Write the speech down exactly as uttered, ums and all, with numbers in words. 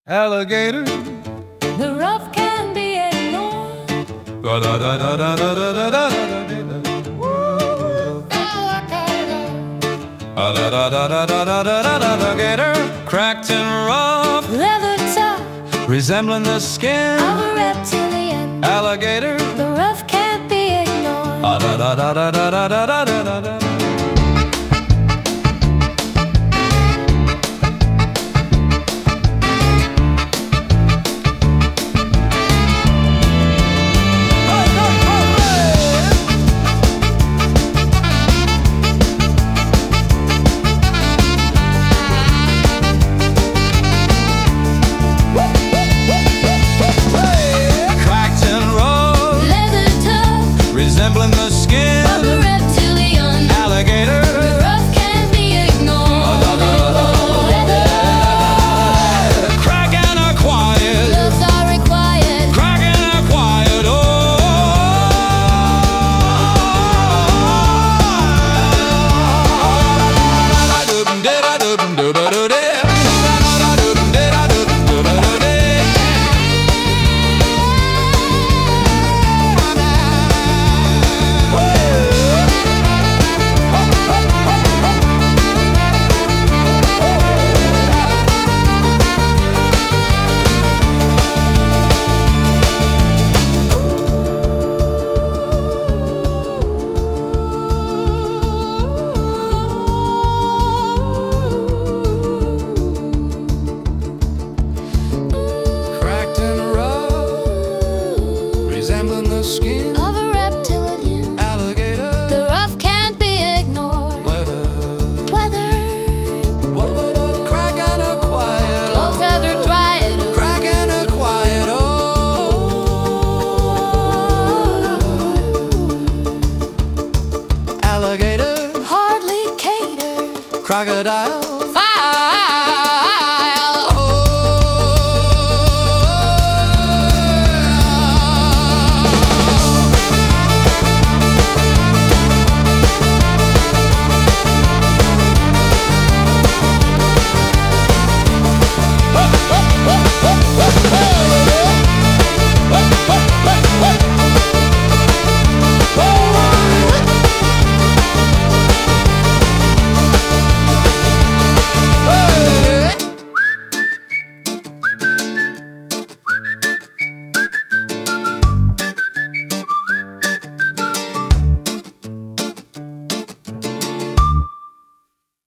Alligator, The rough can be ignored. da da da da da da da da da da da da da alligator, cracked and rough, Leather tough resembling the skin of a reptilian. alligator. The rough can't be ignored. Da da da da da da da da da da. Resembling the skin of a reptilian alligator. The rough can't be ignored. Crack and a quiet, Looks are required. crack and a quiet. Oh, resembling the skin of a reptilian alligator. The rough can't be ignored. Weather, Weather weather, crack and a quiet. low feather quiet. Crack and a quiet. Oh, alligator, Hardly cater. crocodile.